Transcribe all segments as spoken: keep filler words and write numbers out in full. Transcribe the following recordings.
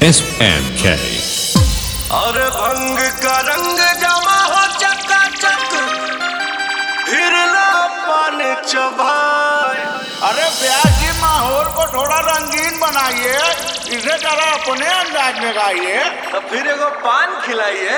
S N के। और भंग का रंग जमा हो चकाचक, फिर ला पान चबाए। अरे ब्यास जी, माहौल को थोड़ा रंगीन बनाइए, इसे जरा अपने अंदाज में गाइए। तो फिर एगो पान खिलाइए।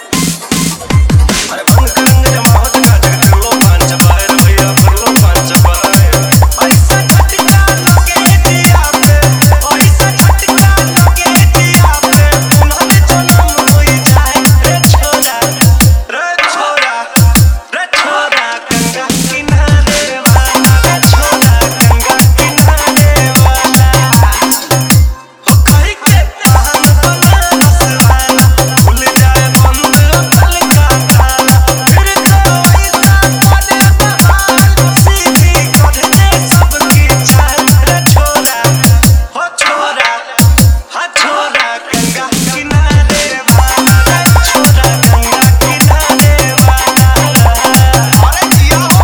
अरे भंग का रंग जमा हो चकाचक, फिर लो पान चबाए रे भैया, फिर लो पान चबाए। ऐसा झटका लगे दिया पे, ऐसा झटका लगे दिया पे, तुम्हारे जन्म हो जाए रे छोरा, रे छोरा, रे छोरा गंगा किनारे वाला, रे छोरा गंगा किनारे वाला। हो कहीं के पान बनारस वाला, भूल जाए बंद अकल का ताला, फिर तो ऐसा करे बवाल, सीधी कर दे सबकी चाल। रे छोरा, हो छोरा, हा छोरा गंगा किनारे वाला, रे छोरा गंगा किनारे वाला। अरे जिया हो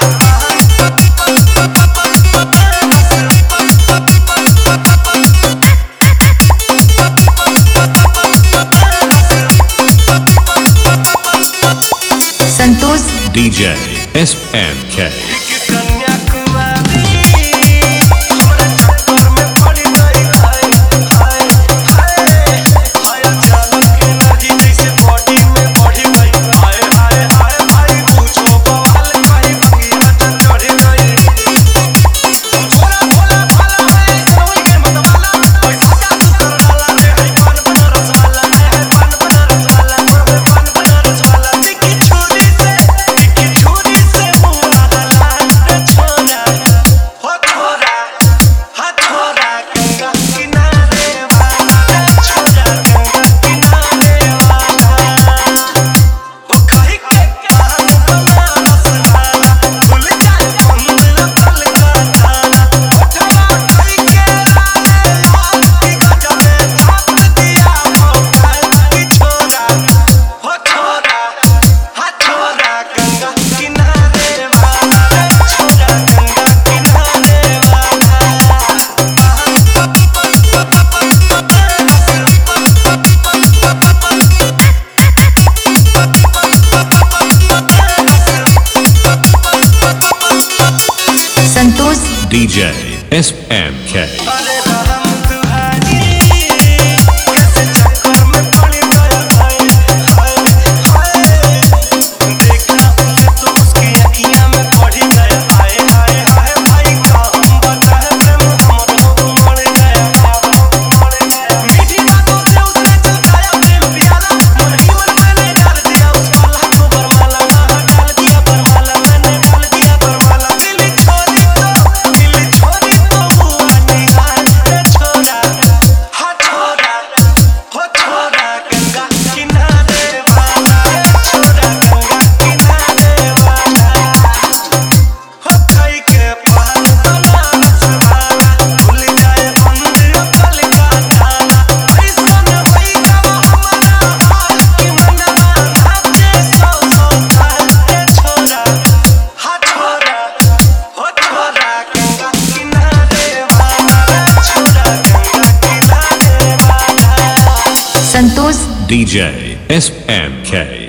संतोष डीजे एस एन के। कन्याकुमारी हमरा चक्कर में पड़ी गई, हाय हाय हाय हाय चालक के नदी जैसे बॉडी में बढ़ी गई, हाय हाय हाय भाई पूछो बवाल कहीं भंगिया चढ़ गई। छोरा भोला भाला है सोई के मत वाला, पैसा का तू कर डाला रे, है पान बनारस वाला, है पान बनारस वाला, है पान बनारस वाला। दिखी छुरी से दिखी छुरी से मुआ हला। रे छोरा, हो छोरा, हा छोरा गंगा किनारे वाला, रे छोरा गंगा किनारे वाला। हो कहीं के पान बनारस वाला, भूल जाए बंद अकल का ताला, उठवा कहीं के राने लाल की गजबे थाप दिया भोकाल। की छोरा, हो छोरा, हा छोरा गंगा किनारे वाला, रे छोरा गंगा किनारे वाला। संतोष डीजे एस एन के। अरे राम दुहारी, कैसे चक्कर में पड़ गया भाई, हाय हाय। देखा उसे तो उसकी अखियां में पड़ी गया, हाय हाय हाय भाई का हम बताए प्रेम हमरो उमड़ गया, उमड़ गया। मीठी बातों से उसने चुराया प्रेम प्याला, मन ही मन मैंने डाल दिया उस वाला को बरमाला, हाँ डाल दिया बरमाला, मैंने डाल दिया बरमाला। दिल छोरी तो दिल छोरी तो हुआ निहाल। रे छोरा, हा छोरा, हो छोरा गंगा किनारे वाला, रे छोरा गंगा किनारे वाला। हो कहीं के पान बनारस वाला, भूल जाए बंद अकल का ताला, ऐसन होई गवा हमारा हाल कि मनवा नाचे सौ सौ ताल। रे छोरा, हा छोरा, हो छोरा गंगा किनारे वाला, रे छोरा गंगा किनारे वाला। संतोष डीजे एस एन के।